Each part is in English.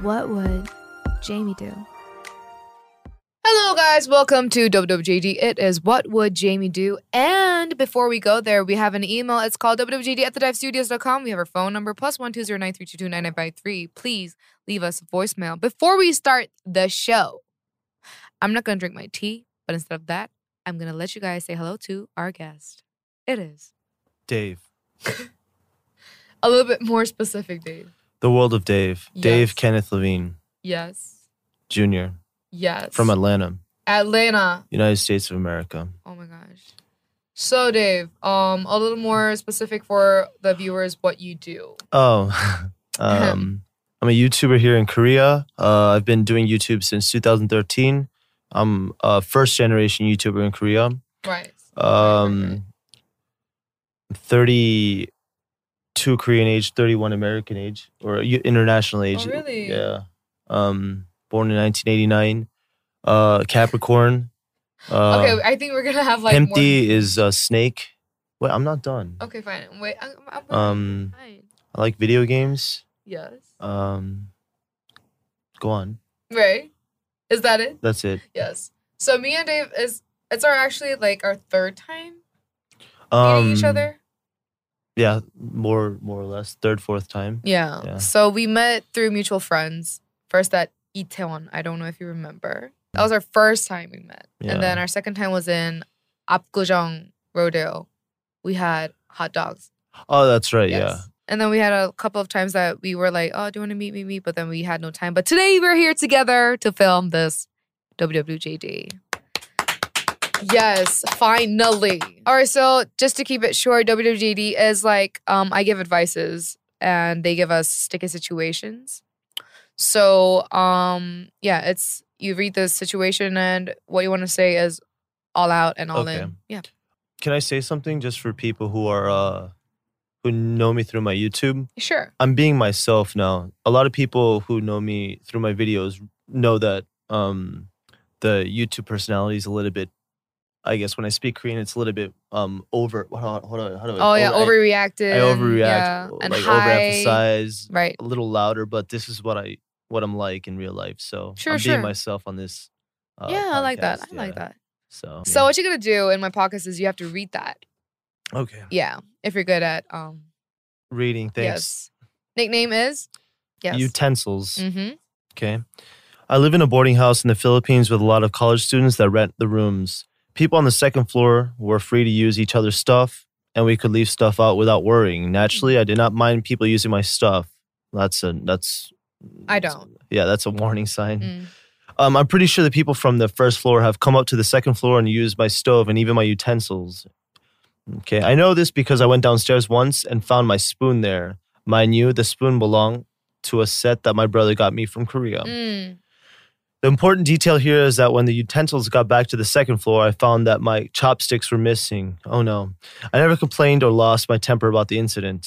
What would Jamie do? Hello guys, welcome to WWJD. It is What Would Jamie Do? And before we go there, we have an email. It's called wwjd@thedivestudios.com. We have our phone number +1 209 9953. Please leave us a voicemail. Before we start the show, I'm not going to drink my tea, but instead of that, I'm going to let you guys say hello to our guest. It is Dave. a little bit more specific, Dave. The world of Dave. Yes. Dave Kenneth Levine Yes. Jr. Yes. From Atlanta, Atlanta. United States of America. Oh my gosh. So Dave, a little more specific for the viewers what you do. Oh, I'm a YouTuber here in Korea. I've been doing YouTube since 2013. I'm a first generation YouTuber in Korea. Right. 32 Korean age, 31 American age, or international age. Oh, really? Yeah. Born in 1989. Capricorn. Okay, I think we're gonna have like Empty is a snake. Wait, I'm not done. Okay, fine. Wait, I'm Um, fine. I like video games. Yes. Go on. Right. Is that it? That's it. Yes. So me and Dave it's actually like our third time meeting each other. Yeah, more or less. Third, fourth time. Yeah. So we met through mutual friends. First at Itaewon. I don't know if you remember. That was our first time we met. Yeah. And then our second time was in Apgujeong Rodeo. We had hot dogs. Oh, that's right. Yes. Yeah. And then we had a couple of times that we were like, oh, do you want to meet? But then we had no time. But today we're here together to film this WWJD. Yes, finally. All right, so just to keep it short, WWJD is like, I give advices and they give us sticky situations. So, yeah, it's you read the situation and what you want to say is all out and all in. Yeah. Can I say something just for people who are who know me through my YouTube? Sure. I'm being myself now. A lot of people who know me through my videos know that the YouTube personality is a little bit. I guess when I speak Korean, it's a little bit over. How do I? Oh yeah, overreacted. I overreact, yeah. and like overemphasize, right? A little louder, but this is what I'm like in real life. So sure, I'm being myself on this. Yeah, podcast. I like that. I like that. So what you're gonna do in my podcast is you have to read that. Okay. Yeah, if you're good at reading. Thanks. Yes. Nickname is Utensils. Mm-hmm. Okay. I live in a boarding house in the Philippines with a lot of college students that rent the rooms. People on the second floor were free to use each other's stuff, and we could leave stuff out without worrying. Naturally, I did not mind people using my stuff. That's I don't. Yeah, that's a warning sign. I'm pretty sure the people from the first floor have come up to the second floor and used my stove and even my utensils. Okay, I know this because I went downstairs once and found my spoon there. Mind you, the spoon belonged to a set that my brother got me from Korea. The important detail here is that when the utensils got back to the second floor, I found that my chopsticks were missing. Oh no. I never complained or lost my temper about the incident.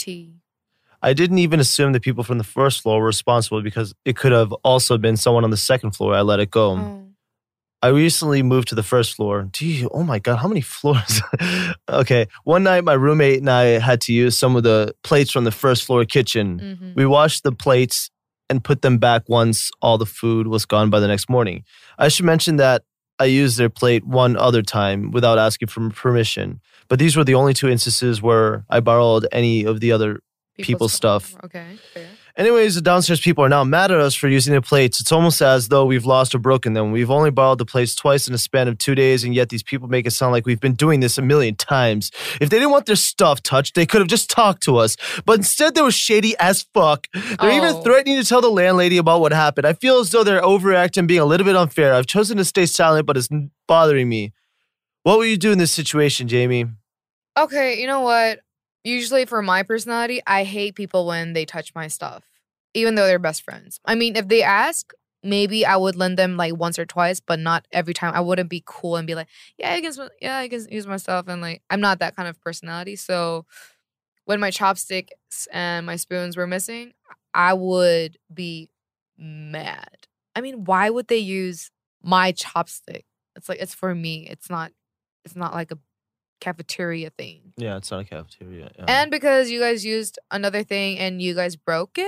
I didn't even assume the people from the first floor were responsible because it could have also been someone on the second floor. I let it go. Oh. I recently moved to the first floor. Oh my God, how many floors? Okay, one night my roommate and I had to use some of the plates from the first floor kitchen. We washed the plates and put them back once all the food was gone by the next morning. I should mention that I used their plate one other time without asking for permission. But these were the only two instances where I borrowed any of the other people's stuff. Okay, fair. Anyways, the downstairs people are now mad at us for using their plates. It's almost as though we've lost or broken them. We've only borrowed the plates twice in a span of 2 days, and yet these people make it sound like we've been doing this a million times. If they didn't want their stuff touched, they could have just talked to us. But instead, they were shady as fuck. They're even threatening to tell the landlady about what happened. I feel as though they're overreacting, being a little bit unfair. I've chosen to stay silent, but it's bothering me. What will you do in this situation, Jamie? Okay, you know what? Usually for my personality, I hate people when they touch my stuff, even though they're best friends. I mean, if they ask, maybe I would lend them like once or twice, but not every time. I wouldn't be cool and be like, I can use my stuff. And like, I'm not that kind of personality. So when my chopsticks and my spoons were missing, I would be mad. I mean, why would they use my chopstick? It's like, it's for me. It's not like a cafeteria thing. Yeah, it's not a cafeteria. Yeah. And because you guys used another thing and you guys broke it,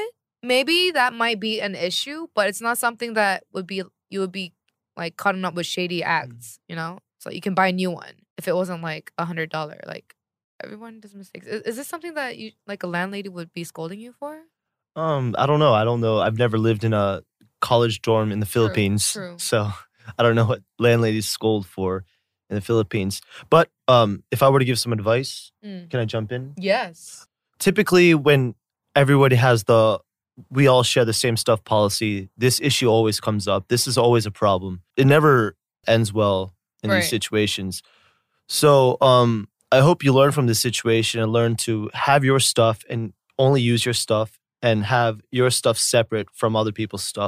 maybe that might be an issue, but it's not something that you would be like caught up with shady acts, you know? So you can buy a new one if it wasn't like $100. Like everyone does mistakes. Is this something that you like a landlady would be scolding you for? I don't know. I've never lived in a college dorm in the Philippines, true. so I don't know what landladies scold for in the Philippines. But if I were to give some advice, can I jump in? Yes. Typically, when everybody has we all share the same stuff policy, this issue always comes up. This is always a problem. It never ends well in these situations. So I hope you learn from this situation and learn to have your stuff and only use your stuff and have your stuff separate from other people's stuff.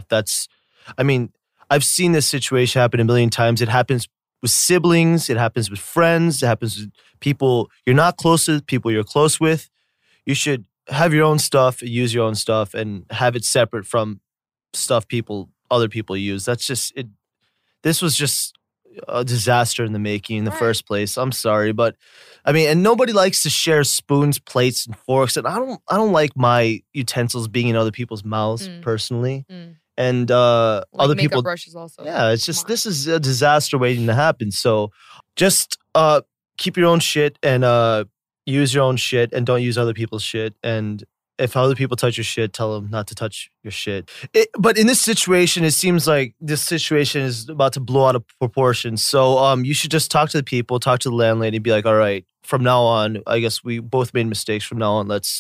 I've seen this situation happen a million times. It happens with siblings. It happens with friends. It happens with people you're not close with, people you're close with. You should have your own stuff, use your own stuff, and have it separate from stuff other people use. That's just it. This was just a disaster in the making in the first place. I'm sorry, but and nobody likes to share spoons, plates, and forks. And I don't like my utensils being in other people's mouths personally. And like other people brushes also. Yeah, it's just this is a disaster waiting to happen. So just keep your own shit and use your own shit and don't use other people's shit. And if other people touch your shit, tell them not to touch your shit. But in this situation, it seems like this situation is about to blow out of proportion. So you should just talk to the people, talk to the landlady, be like, all right, from now on, I guess we both made mistakes. From now on, let's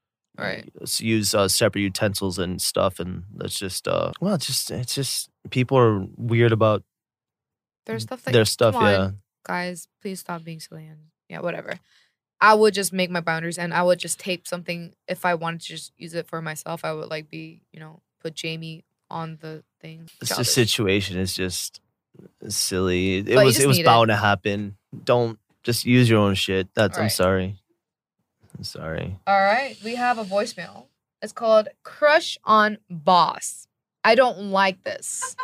use separate utensils and stuff, and let's just it's just people are weird about their stuff. Like, their stuff. come on, yeah, guys, please stop being silly and whatever. I would just make my boundaries, and I would just tape something if I wanted to just use it for myself. I would put Jamie on the thing. The situation is just silly. It was bound to happen. Don't just use your own shit. I'm sorry. I'm sorry. All right, we have a voicemail. It's called Crush on Boss. I don't like this.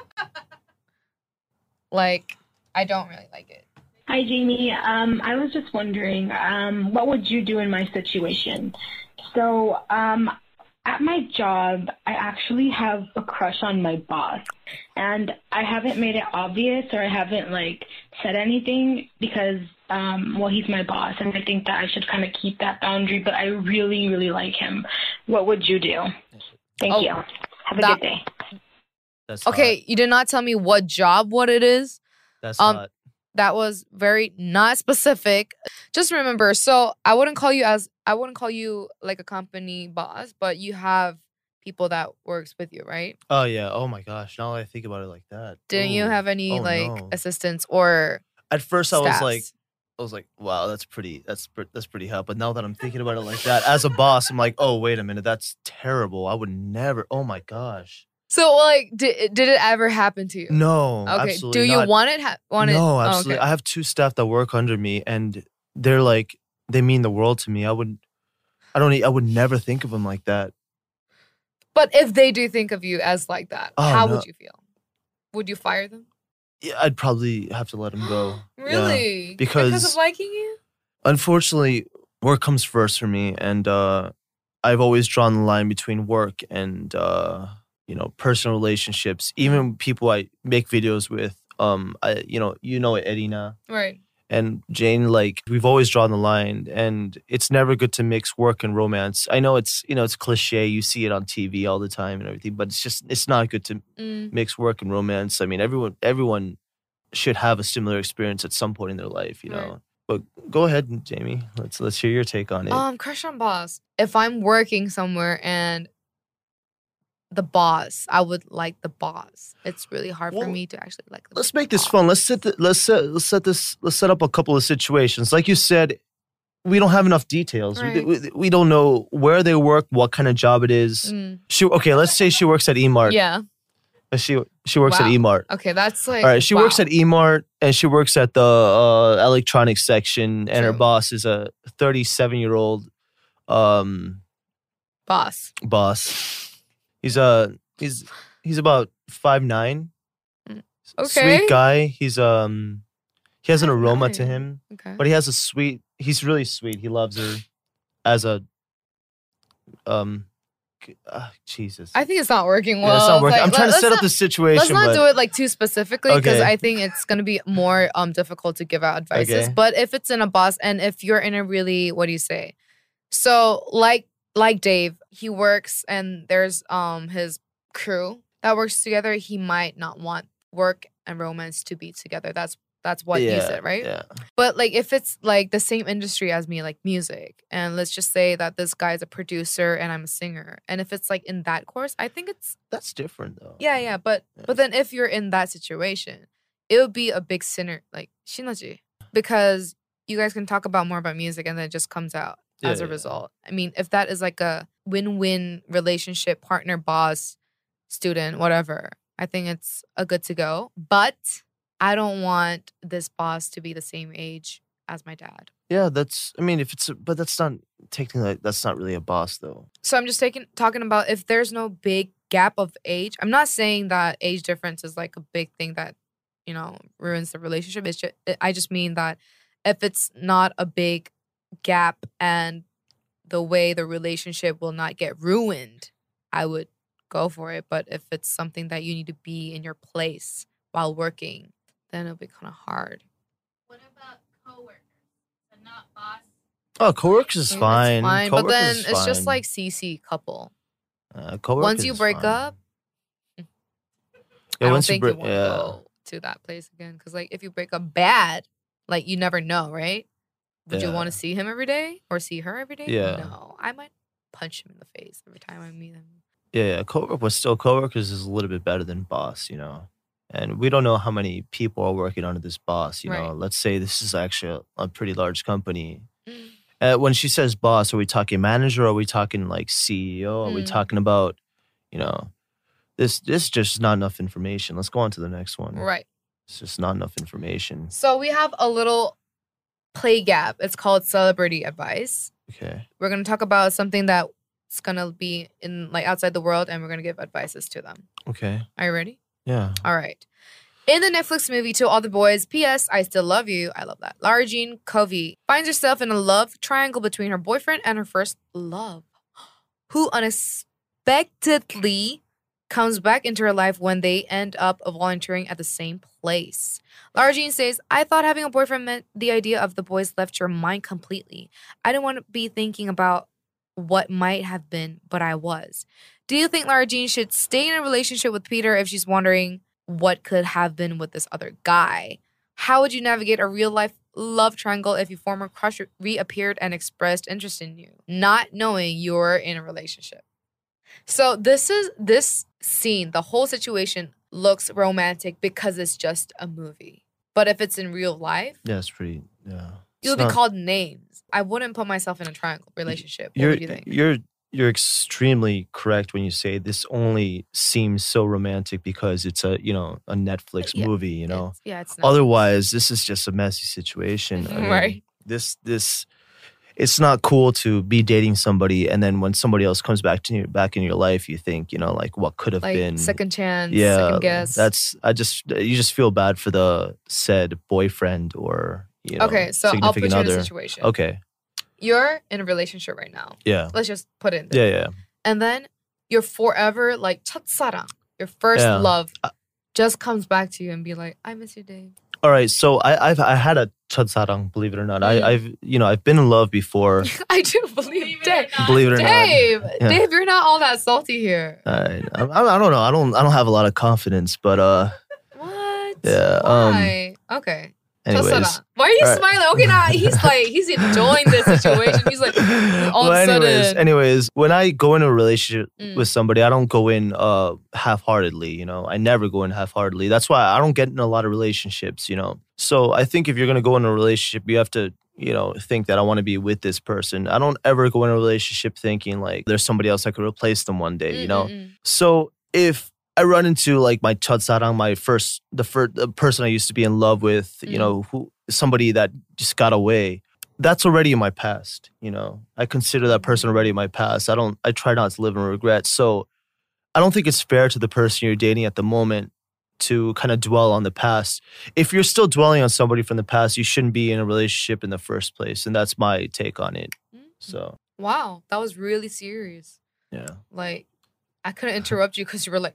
I don't really like it. Hi, Jamie. I was just wondering, what would you do in my situation? So, at my job, I actually have a crush on my boss, and I haven't made it obvious or I haven't said anything because, he's my boss, and I think that I should kind of keep that boundary, but I really, really like him. What would you do? Thank you. Have a good day. That's okay. hot. You did not tell me what it is. That's hot. That was very not specific. Just remember, so I wouldn't call you like a company boss, but you have people that works with you, right? Oh yeah. Oh my gosh. Now that I think about it like that. Didn't you have any no. assistants or at first staffs? I was like, wow, that's pretty hot. But now that I'm thinking about it like that, as a boss, I'm like, oh wait a minute, that's terrible. I would never. Oh my gosh. So did it ever happen to you? No. Okay. Absolutely Do you not. want it? No, absolutely. Oh, okay. I have 2 staff that work under me, and they're they mean the world to me. I would never think of them like that. But if they do think of you as like that, how would you feel? Would you fire them? Yeah, I'd probably have to let them go. Really? Yeah, because of liking you? Unfortunately, work comes first for me, and I've always drawn the line between work and personal relationships. Even people I make videos with, Edina, right? And Jane, we've always drawn the line, and it's never good to mix work and romance. I know it's cliche. You see it on TV all the time and everything, but it's not good to mix work and romance. Everyone should have a similar experience at some point in their life, you know. Right. But go ahead, Jamie. Let's hear your take on it. Crush on boss. If I'm working somewhere and the boss, I would like the boss. It's really hard for me to actually like the Let's make this fun. Let's set up a couple of situations. Like you said, we don't have enough details. Right. We don't know where they work, what kind of job it is. Let's say she works at E-Mart. Yeah. She works at E-Mart. Okay, that's all right. She works at E-Mart, and she works at the electronics section, and her boss is a 37-year-old boss. He's about 5'9". Okay. Sweet guy. He has an aroma to him. Okay. But he's really sweet. He loves her as a Jesus. I think it's not working well. Yeah, it's not working. Like, I'm trying to set up let's the situation. Let's not but, do it like too specifically because Okay. I think it's gonna be more difficult to give out advices. Okay. But if it's in a boss and if you're in a really, what do you say? So like Dave, he works and there's his crew that works together. He might not want work and romance to be together. That's what you said, right? Yeah. But like if it's like the same industry as me, like music, and let's just say that this guy is a producer and I'm a singer, and if it's like in that course, I think it's That's different though. yeah. But then if you're in that situation, it would be a big sinner like shinaji because you guys can talk about more about music and then it just comes out as a result. I mean, if that is like a win-win relationship, partner, boss, student, whatever, I think it's a good to go. But I don't want this boss to be the same age as my dad. Yeah, but that's not technically, that's not really a boss though. So I'm just talking about if there's no big gap of age. I'm not saying that age difference is like a big thing that, ruins the relationship. I just mean that if it's not a big gap and the way the relationship will not get ruined, I would go for it. But if it's something that you need to be in your place while working, then it'll be kind of hard. What about coworkers? So not boss. Oh, coworkers is Maybe fine. it's but Coworkers then is it's just fine. like CC couple. Coworkers Once you is break fine. up, Yeah, I don't once think you you break, want to go to that place again. Because like if you break up bad, like you never know, right? Would you Yeah. want to see him every day or see her every day? Yeah. No, I might punch him in the face every time I meet him. Yeah, coworkers is a little bit better than boss, And we don't know how many people are working under this boss, Right. Let's say this is actually a pretty large company. Mm. When she says boss, are we talking manager? Or are we talking like CEO? Are we Mm. talking about, this is just not enough information. Let's go on to the next one. Right. It's just not enough information. So we have a little play gap. It's called celebrity advice. Okay. We're gonna talk about something that's gonna be in like outside the world, and we're gonna give advices to them. Okay. Are you ready? Yeah. All right. In the Netflix movie To All the Boys, P.S. I Still Love You, I love that. Lara Jean Covey finds herself in a love triangle between her boyfriend and her first love, who unexpectedly comes back into her life when they end up volunteering at the same place. Lara Jean says, I thought having a boyfriend meant the idea of the boys left your mind completely. I didn't want to be thinking about what might have been, but I was. Do you think Lara Jean should stay in a relationship with Peter if she's wondering what could have been with this other guy? How would you navigate a real-life love triangle if your former crush reappeared and expressed interest in you, not knowing you're in a relationship? So this scene, the whole situation looks romantic because it's just a movie. But if it's in real life, Yeah, it's pretty, yeah. you'll It's be not- called names. I wouldn't put myself in a triangle relationship. What You're, would you think? you're extremely correct when you say this only seems so romantic because it's a Netflix Yeah, movie, It's not. Otherwise, this is just a messy situation. I mean, Right. This it's not cool to be dating somebody and then when somebody else comes back in your life, you think, like what could have Like been. second chance, Yeah, second guess. you just feel bad for the said boyfriend or Okay, so I'll put you significant in a other. situation. Okay. You're in a relationship right now. Yeah. Let's just put it in there. Yeah. And then your forever, like, 첫사랑, your first Yeah. love, just comes back to you and be like, I miss you, Dave. All right. So I had a 첫사랑, believe it or not. I've been in love before. I do believe Dave. Believe it or not. Dave, Yeah. Dave, you're not all that salty here. I don't know. I don't have a lot of confidence, but What? Yeah, Why? Okay. anyways. 첫사랑. Why are you All right. smiling? Okay, now he's enjoying this situation. He's like, all of a sudden. anyways, when I go in a relationship Mm. with somebody, I don't go in half-heartedly, I never go in half-heartedly. That's why I don't get in a lot of relationships, So I think if you're going to go in a relationship, you have to, think that I want to be with this person. I don't ever go in a relationship thinking like there's somebody else that could replace them one day, So if I run into like my 첫사랑, the person I used to be in love with, who somebody that just got away, that's already in my past. I consider that person already in my past. I try not to live in regret. So I don't think it's fair to the person you're dating at the moment to kind of dwell on the past. If you're still dwelling on somebody from the past, you shouldn't be in a relationship in the first place. And that's my take on it. Mm. So Wow, that was really serious. Yeah. Like, I couldn't interrupt you because you were like,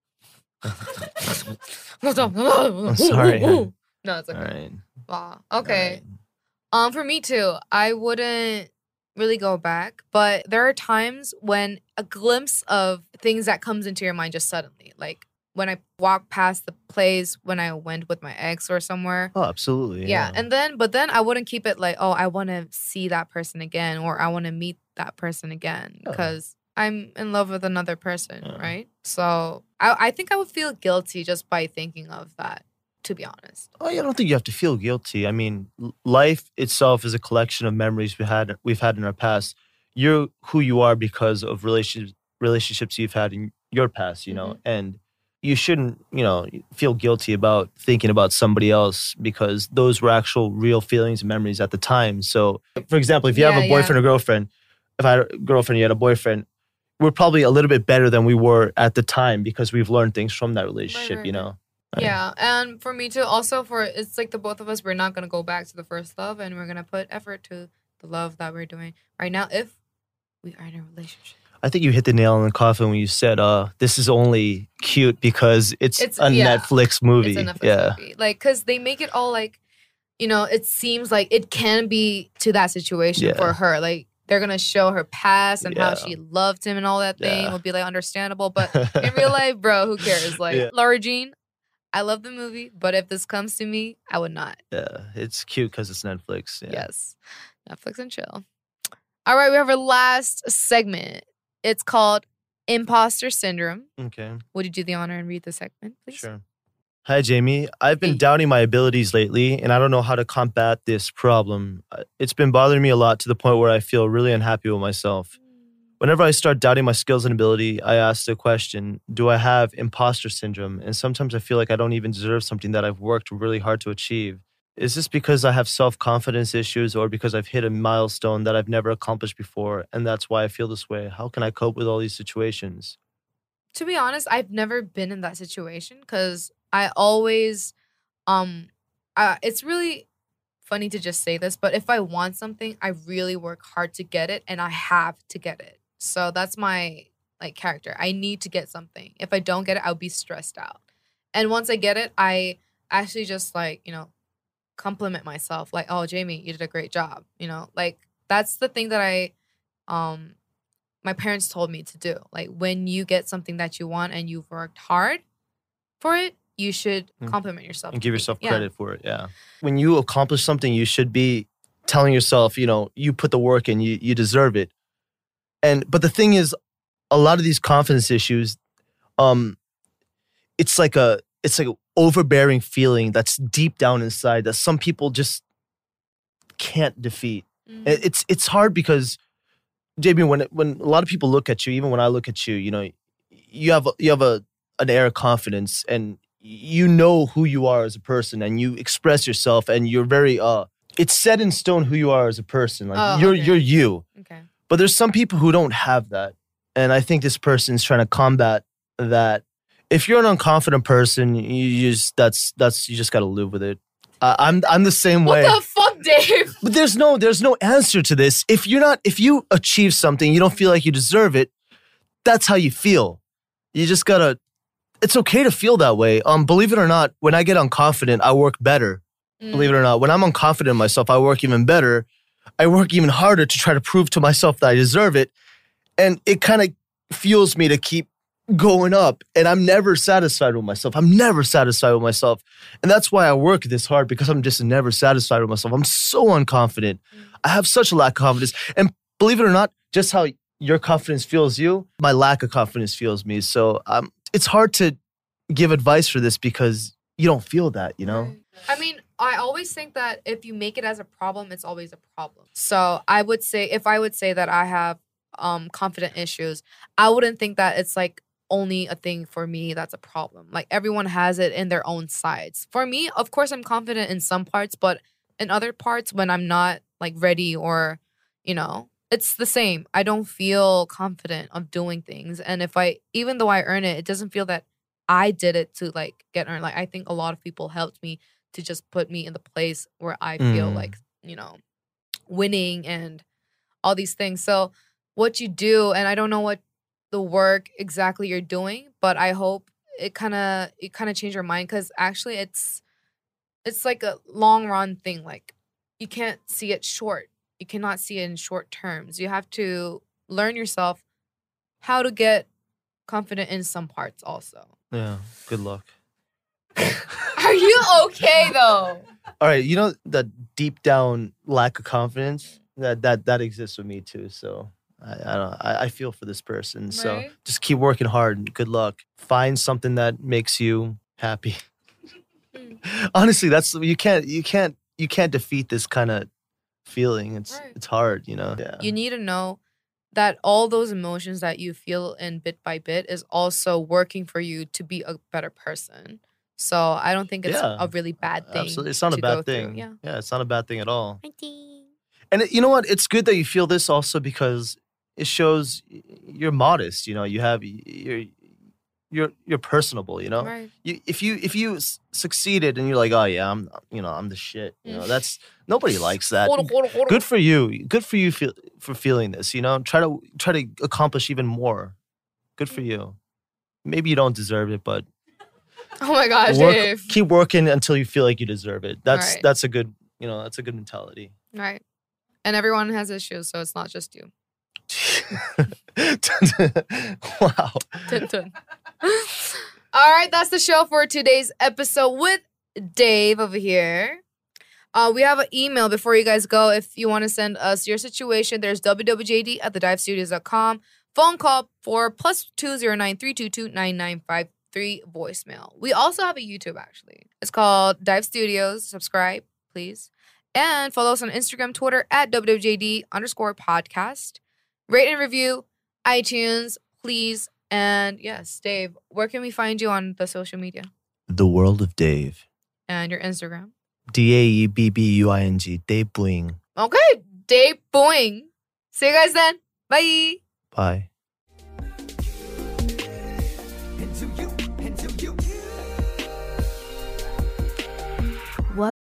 I'm sorry. No, it's All okay. right. Wow. All Okay. right. For me too, I wouldn't really go back, but there are times when a glimpse of things that comes into your mind just suddenly, like when I walk past the place when I went with my ex or somewhere. Oh, absolutely. Yeah. But then I wouldn't keep it like, oh, I want to see that person again or I want to meet that person again Yeah. because I'm in love with another person, Yeah. right? So I think I would feel guilty just by thinking of that, to be honest. Oh, yeah, I don't think you have to feel guilty. I mean, life itself is a collection of memories we've had in our past. You're who you are because of relationships you've had in your past, you know, and you shouldn't, you know, feel guilty about thinking about somebody else because those were actual real feelings and memories at the time. So, for example, if you have Yeah, a boyfriend or girlfriend, if I had a girlfriend, you had a boyfriend, we're probably a little bit better than we were at the time because we've learned things from that relationship, right, you right. know? Yeah, and for me too, also it's like the both of us, we're not gonna go back to the first love and we're gonna put effort to the love that we're doing right now if we are in a relationship. I think you hit the nail on the coffin when you said, this is only cute because it's a Netflix movie. It's a Netflix movie. Like, because they make it all like, you know, it seems like it can be to that situation for her. Like, they're going to show her past and how she loved him and all that thing will be like understandable. But in real life, bro, who cares? Like, Laura Jean, I love the movie, but if this comes to me, I would not. Yeah, it's cute because it's Netflix. Yeah. Yes. Netflix and chill. All right, we have our last segment. It's called Imposter Syndrome. Okay. Would you do the honor and read the segment, please? Sure. Hi, Jamie. I've been doubting my abilities lately, and I don't know how to combat this problem. It's been bothering me a lot to the point where I feel really unhappy with myself. Whenever I start doubting my skills and ability, I ask the question, do I have imposter syndrome? And sometimes I feel like I don't even deserve something that I've worked really hard to achieve. Is this because I have self-confidence issues or because I've hit a milestone that I've never accomplished before, and that's why I feel this way? How can I cope with all these situations? To be honest, I've never been in that situation because I always, it's really funny to just say this, but if I want something, I really work hard to get it, and I have to get it. So that's my like character. I need to get something. If I don't get it, I'll be stressed out. And once I get it, I actually just like, you know, compliment myself. Like, oh, Jamie, you did a great job. You know, like that's the thing that my parents told me to do. Like when you get something that you want and you've worked hard for it, you should compliment yourself. And give yourself credit for it, yeah. When you accomplish something, you should be telling yourself, you know, you put the work in, you deserve it. But the thing is, a lot of these confidence issues, it's like an overbearing feeling that's deep down inside that some people just can't defeat. It's hard because, JB, when a lot of people look at you, even when I look at you, you know, you have an air of confidence and you know who you are as a person and you express yourself and you're very it's set in stone who you are as a person. Like you're you. Okay. But there's some people who don't have that. And I think this person's trying to combat that. If you're an unconfident person, you just got to live with it. I'm the same way. What the fuck, Dave? But there's no answer to this. If you achieve something, you don't feel like you deserve it. That's how you feel. You just gotta. It's okay to feel that way. Believe it or not, when I get unconfident, I work better. Believe it or not, when I'm unconfident in myself, I work even better. I work even harder to try to prove to myself that I deserve it, and it kind of fuels me to keep going up. And I'm never satisfied with myself. And that's why I work this hard, because I'm just never satisfied with myself. I'm so unconfident. I have such a lack of confidence. And believe it or not, just how your confidence fuels you, my lack of confidence fuels me. So it's hard to give advice for this because you don't feel that, you know? I mean, I always think that if you make it as a problem, it's always a problem. So I would say, if I would say that I have confident issues, I wouldn't think that it's like only a thing for me that's a problem. Like everyone has it in their own sides. For me, of course, I'm confident in some parts, but in other parts when I'm not like ready or, you know, it's the same. I don't feel confident of doing things. And even though I earn it, it doesn't feel that I did it to like get earned. Like I think a lot of people helped me to just put me in the place where I feel like, you know, winning and all these things. So what you do, and I don't know what the work exactly you're doing, but I hope it kind of changed your mind, because actually it's like a long run thing. Like, you can't see it short. You cannot see it in short terms. You have to learn yourself how to get confident in some parts also. Yeah. Good luck. Are you okay though? All right. You know that deep down lack of confidence that exists with me too. So I feel for this person. So Right? just keep working hard. Good luck. Find something that makes you happy. Honestly, that's you can't defeat this kind of feeling. Right. It's hard, you know. Yeah. You need to know that all those emotions that you feel in bit by bit is also working for you to be a better person. So I don't think it's Yeah. a really bad thing. Absolutely. It's not a to go bad through. thing. Yeah. Yeah, it's not a bad thing at all. And you know what? It's good that you feel this also, because it shows you're modest. You know, you're personable. You know, Right. if you succeeded and you're like, oh yeah, I'm the shit. You know, that's nobody likes that. Good for you. Good for you for feeling this. You know, try to accomplish even more. Good for you. Maybe you don't deserve it, but Oh my gosh, work, Dave. keep working until you feel like you deserve it. Right. That's a good mentality. Right. And everyone has issues, so it's not just you. Wow. Dun, dun. All right, that's the show for today's episode with Dave over here. We have an email before you guys go. If you want to send us your situation, there's wwjd@thedivestudios.com. Phone call for +209 322 9953 voicemail. We also have a YouTube, actually. It's called Dive Studios. Subscribe, please. And follow us on Instagram, Twitter @WWJD_podcast. Rate and review, iTunes, please. And yes, Dave, where can we find you on the social media? The World of Dave. And your Instagram? DAEBBUING. Dave Bling. Okay, Dave Boing. See you guys then. Bye. Bye.